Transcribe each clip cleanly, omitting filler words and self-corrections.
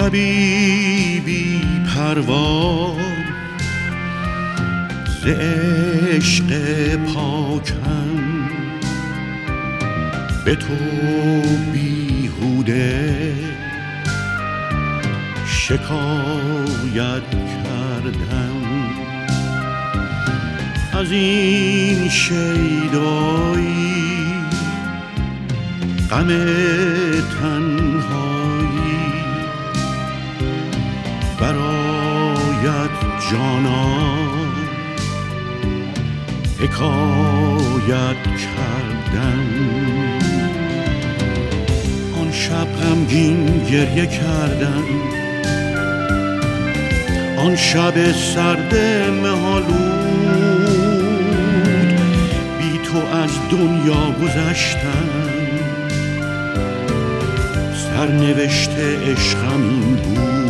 شبی بی پروا ز عشق پاکم به تو بیهوده شکایت کردم. از این شیدایی غم تنهایی برایت جانان حکایت کردم. آن شب غمگین گریه کردم، آن شب سرد مه‌آلود بی تو از دنیا گذشتم. سرنوشت عشقم این بود.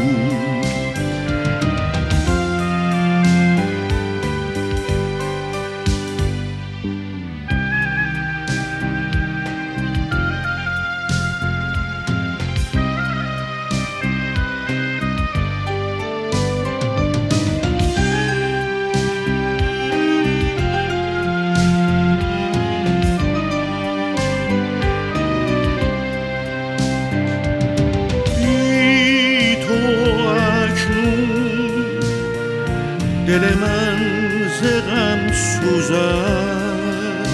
دل من ز غم سوزد،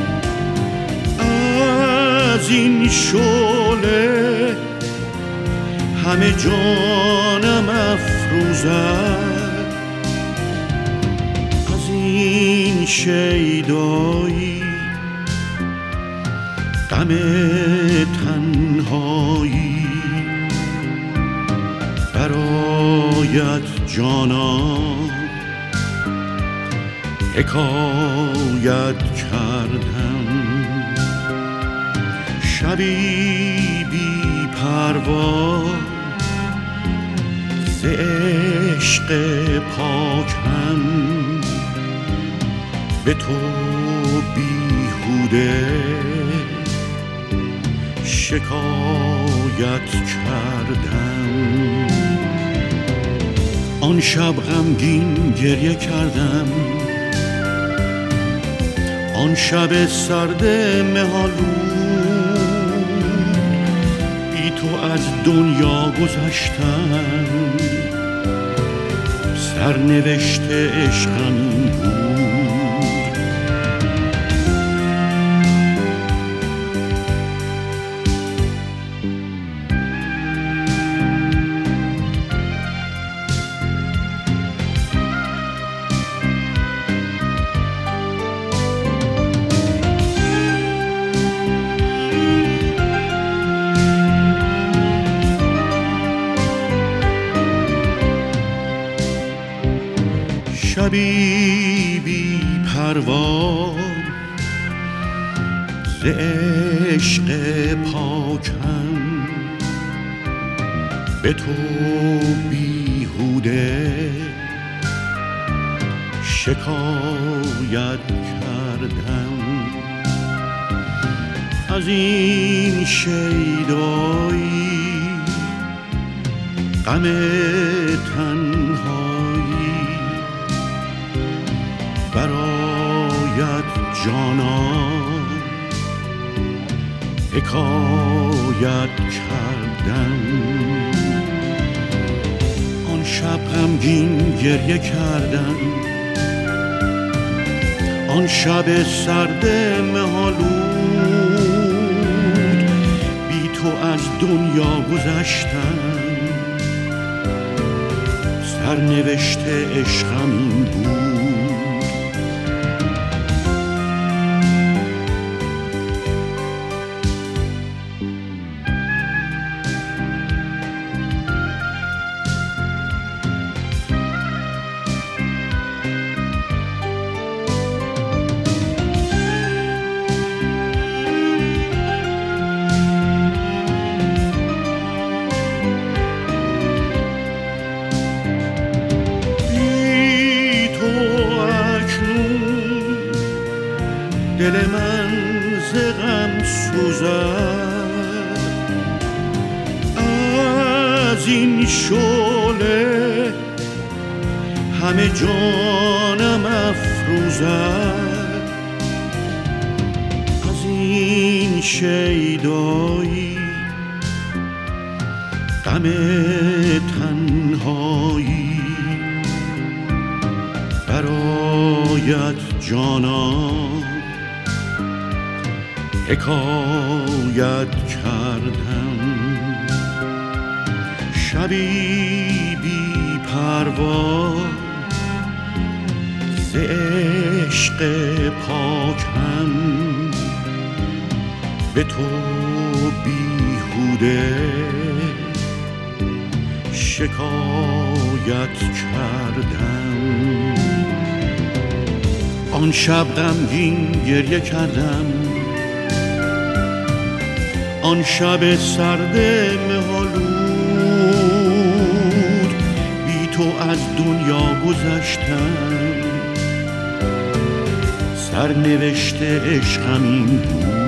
از این شعله همه جانم افروزد. از این شیدایی غم تنهایی برایت جانان حکایت کردم. شبی بی پروا ز عشق پاکم به تو بیهوده شکایت کردم. آن شب غمگین گریه کردم، آن شب سرد مه‌آلود بی تو از دنیا گذشتم. سرنوشت عشقم این بود. شبی بی پروا ز عشق پاکم به تو بیهوده شکایت کردم. از این شیدایی غم تنهایی برایت جانان حکایت کردم. آن شب غمگین گریه کردم، آن شب سرد مه‌آلود بی تو از دنیا گذشتم. سرنوشت عشقم این بود. دل من ز غم سوزد، از این شعله همه جانم افروزد، از این شیدایی غم تنهایی برایت جانان حکایت کردم. شبی بی پروا ز عشق پاکم به تو بیهوده شکایت کردم. آن شب غمگین گریه کردم، آن شب سرد مه‌آلود بی تو از دنیا گذشتم. سرنوشت عشقم این بود